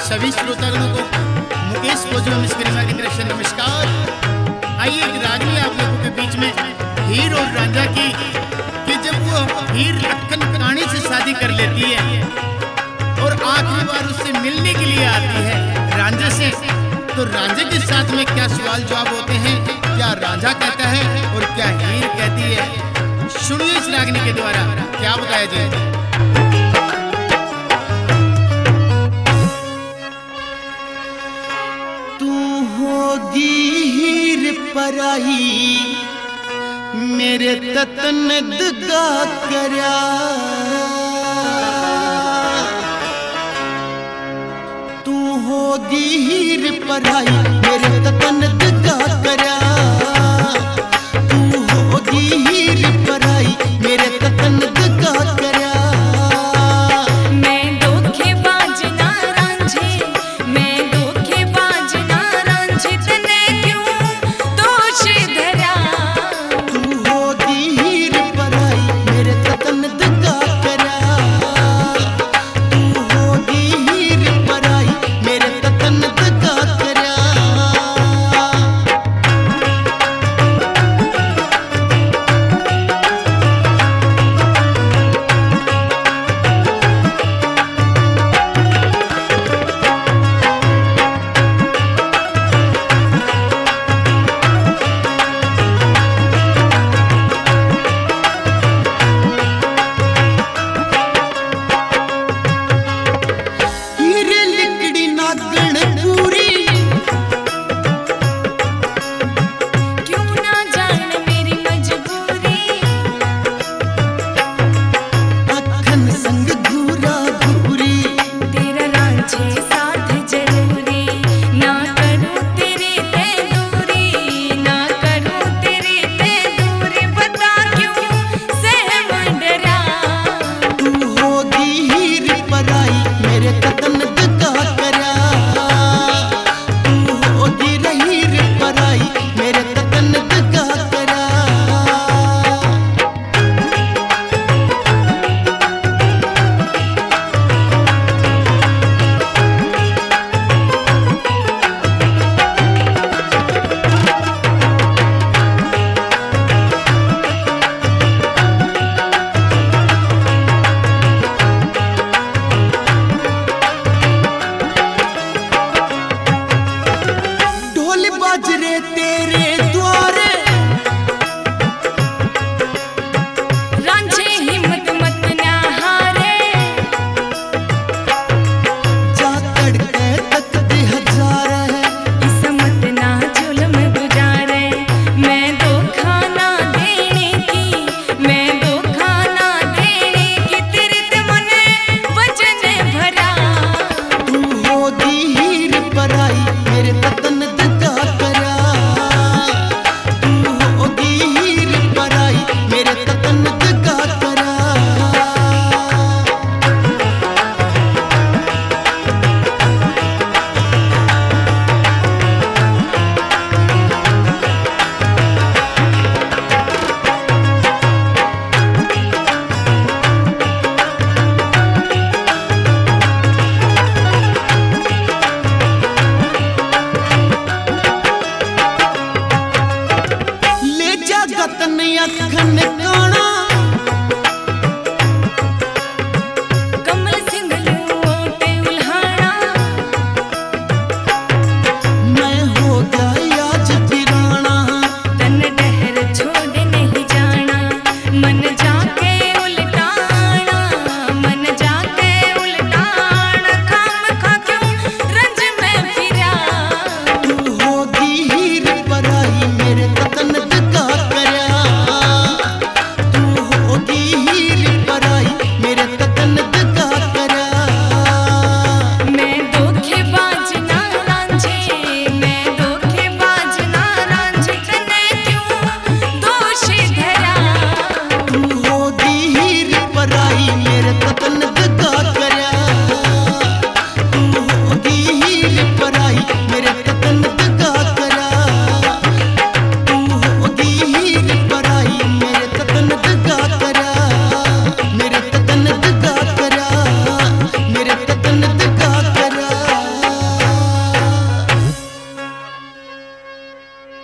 सभी श्रोतागणों को मुकेश भोजन मिस्करीमा की तरफ से नमस्कार। आइए एक रागनी आप लोगों के बीच में हीर और रांझा की कि जब वो हीर लखन कहानी से शादी कर लेती है और आखिरी बार उससे मिलने के लिए आती है रांझा से, तो रांझे के साथ में क्या सवाल जवाब होते हैं, क्या रांझा कहता है और क्या हीर कहती है। सुनिए इस रागनी के द्वारा क्या बताया जाए। हीर पराई मेरे ततन दगा करया, तू होगी हीर पराई